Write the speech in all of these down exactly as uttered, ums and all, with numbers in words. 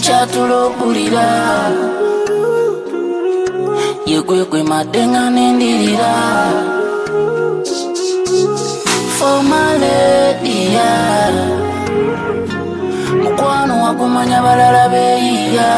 kyatulopulira yekwekwe madenga nendirira for my lady yeah. Mukwano wakumanya balala beyiya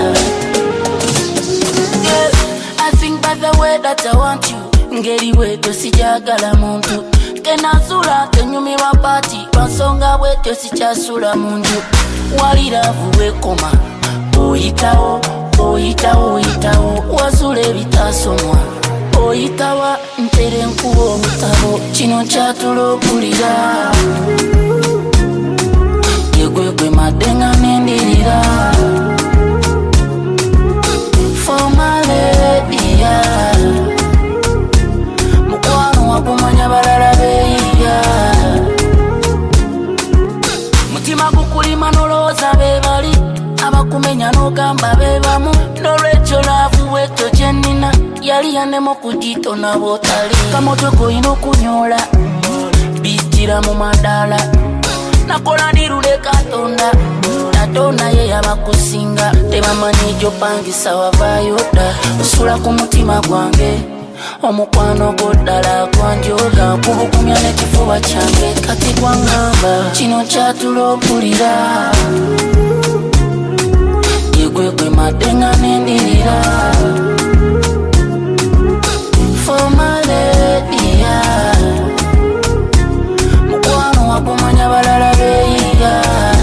yeah. I think by the way that I want you ngeri weto sijagala muntu kenasula kenyumirwa pati lwansonga bwetyo sikyasula munju waliravu wekoma oyitawo oyitawo oyitawo wasula ebitasomwa oyitawa ntere nkuba omutabo kino kyatulopulira yegwegwe madenga nendirira for my lady yeah. Mukwano wakumanya balala beyiya mutima gukulima noloza bebali abakumenya nogamba bebamu nolwekyo laavu weto gyenina yali yanemo kugitona botali kamoto goyina okunyola bijjira mu madala nakola nirule katonda natonda ye yabakusinga tebamanyi gyopangisa wavayoda osula ku mutima gwange omukwano goddala gwanjoga kubukumya n'ekifuba kyange kati gwangamba kino kyatulopulira yegwegwe madenga nendirira for my lady yeah. Mukwano wakumanya balala beyiya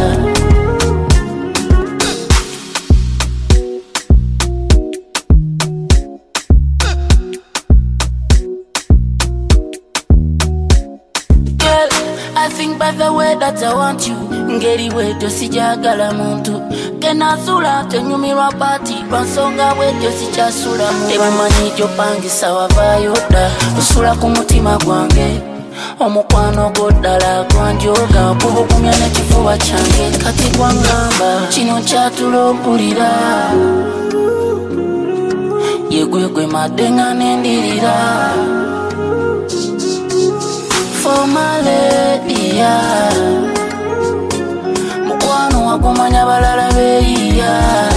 I think by the way that I want you ngeri weto sijagala muntu kenasula tenyumirwa pati lwansonga bwetyo sikyasula muntu tebamanyi gyopangisa wavayoda osula ku mutima gwange omukwano goddala gwanjoga kubukumya n'ekifuba kyange kati gwangamba kino kyatulopulira yegwegwe madenga nendirira for my lady yeah. Mukwano wakumanya balala beyiya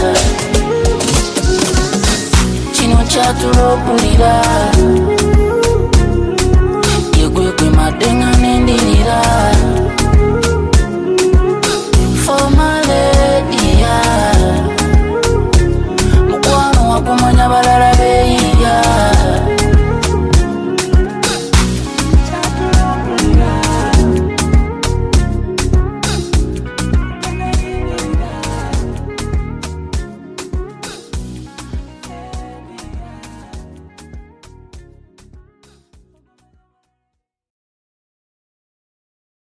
kino kyatulopulira yegwegwe madenga nendirira